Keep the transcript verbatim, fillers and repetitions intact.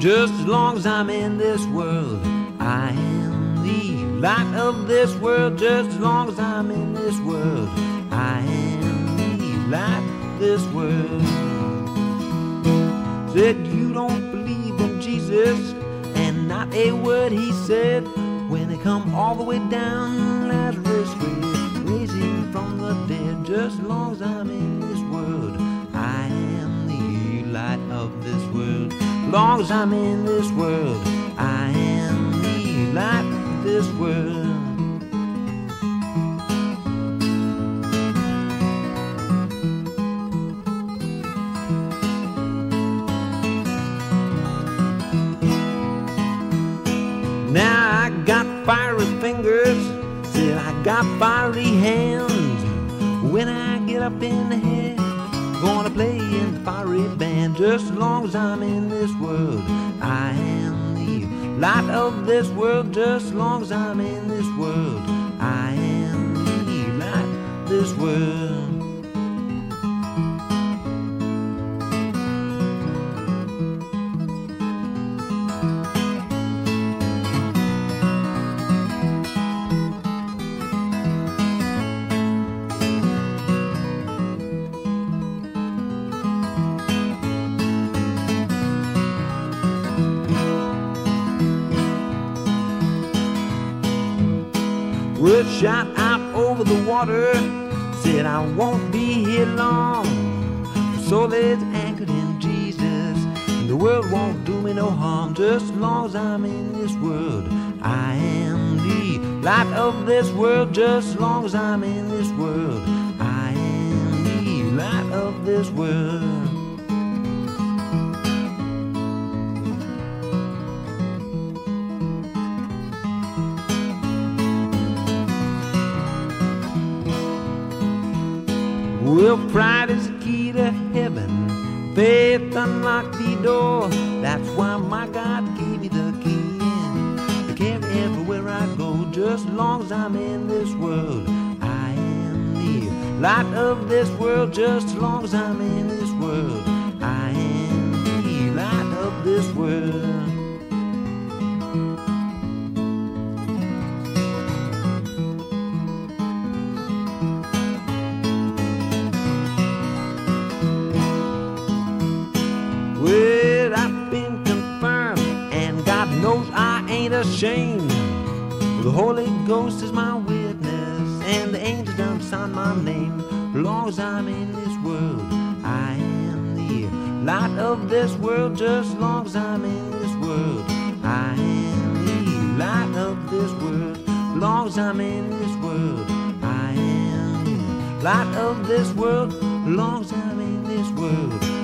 just as long as I'm in this world. I am the light of this world, just as long as I'm in this world. I am the light of this world. Said you don't believe in Jesus, and not a word he said. When they come all the way down, Lazarus raised him from the dead. Just as long as I'm in this world, I am the light of this world. As long as I'm in this world, I am the light of this world. Now I got fiery fingers, said I got fiery hands. When I get up in the head, gonna play in the fiery band. Just as long as I'm in this world, I am the light of this world. Just as long as I'm in this world, I am the light of this world. Word shot out over the water, said I won't be here long. My soul is anchored in Jesus, and the world won't do me no harm. Just as long as I'm in this world, I am the light of this world. Just as long as I'm in this world, I am the light of this world. Well, pride is the key to heaven, faith unlocked the door. That's why my God gave me the key to carry everywhere I go. Just as long as I'm in this world, I am the light of this world. Just as long as I'm in this world, I am the light of this world. Well, I've been confirmed, and God knows I ain't ashamed. The Holy Ghost is my witness, and the angels done sign my name. As long as I'm in this world, I am the light of this world. Just as long as I'm in this world, I am the light of this world. As long as I'm in this world, I am the light of this world. As long as I'm in this world,